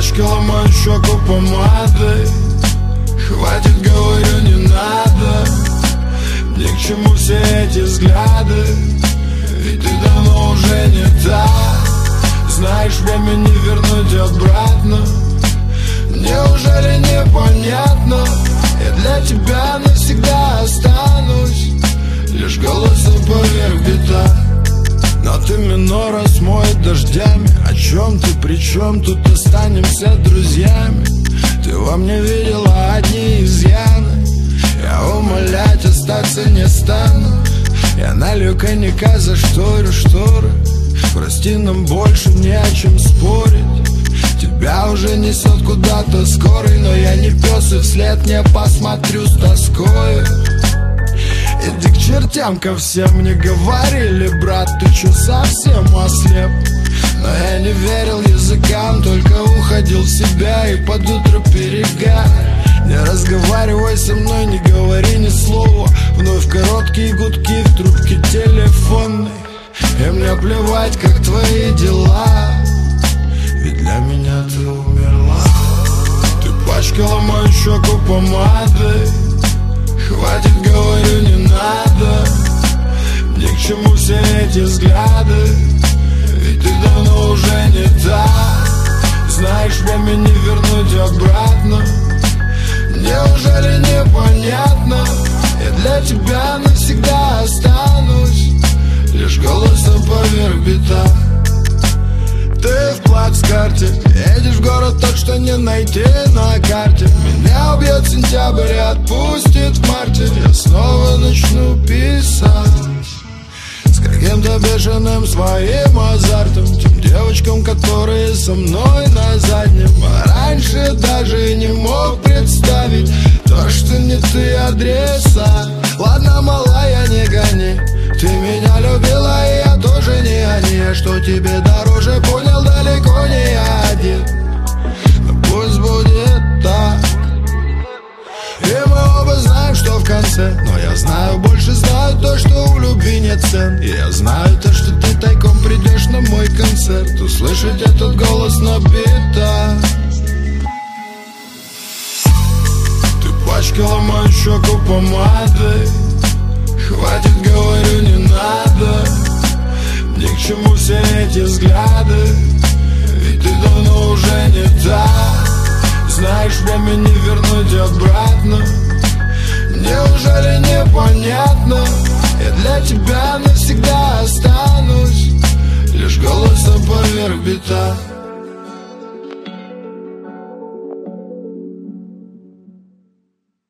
Пачкала мою щеку помадой. Хватит, говорю, не надо. Ни к чему все эти взгляды, ведь ты давно уже не та. Знаешь, время не вернуть обратно. Неужели непонятно? Я для тебя навсегда останусь лишь голосом поверх бита. Но ты минора смоет дождями. О чем ты, при чем тут останемся друзьями? Ты во мне видела одни изъяны. Я умолять остаться не стану. Я налью коньяка, зашторю шторы. Прости, нам больше не о чем спорить. Тебя уже несет куда-то скорый, но я не пес и вслед не посмотрю с тоскою. Иди к чертям ко всем, мне говорили, брат, ты чё совсем ослеп? Но я не верил языкам, только уходил в себя и под утро перегар. Не разговаривай со мной, не говори ни слова. Вновь короткие гудки в трубке телефонной. И мне плевать, как твои дела, ведь для меня ты умерла. Ты пачкала мою щеку помадой. Хватит, говорю, не надо. Ни к чему все эти взгляды, ведь ты давно уже не та. Знаешь, время не вернуть обратно. Неужели непонятно? Я для тебя навсегда останусь лишь голосом поверх бита. Ты в плацкарте, едешь в город тот, что не найти на карте. Меня убьет сентябрь и отпустит в марте. Я снова начну писать с каким-то бешеным своим азартом, тем девочкам, которые со мной на заднем. А раньше даже не мог представить то, что не ты адреса. Ладно, малая, не гони. Ты меня любила, и я тоже не они. Что тебе дороже, понял, далеко не я один. Но пусть будет так. И мы оба знаем, что в конце. Но я знаю, больше знаю то, что у любви нет цен. И я знаю то, что ты тайком придешь на мой концерт. Услышать этот голос на бита. Ты пачкала мою щеку помадой. Хватит, говорю, не надо. Ни к чему все эти взгляды, ведь ты давно уже не та. Знаешь, время не вернуть обратно. Неужели непонятно? Я для тебя навсегда останусь лишь голосом поверх бита.